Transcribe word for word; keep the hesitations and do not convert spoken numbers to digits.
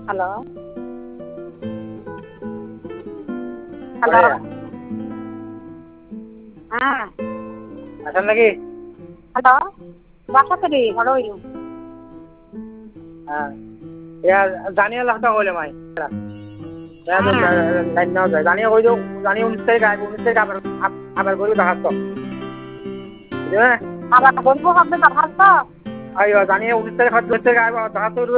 Hello hello হ্যাঁ আছেন নাকি? হ্যালো বাসাতে রে হলোই হ্যাঁ ইয়া জানিয়ে লাখটা হইলে মাই লাইন নাও যায় জানিয়ে কই দিও জানিয়ে উনিশ তারিখ আইব উনিশ তারিখ আবার আবার গরু দেখাচ্ছ বুঝলে আবার বলবো হবে দরখাস্ত আইও জানিয়ে উনিশ তারিখ উনিশ তারিখ আইব দেখাচ্ছ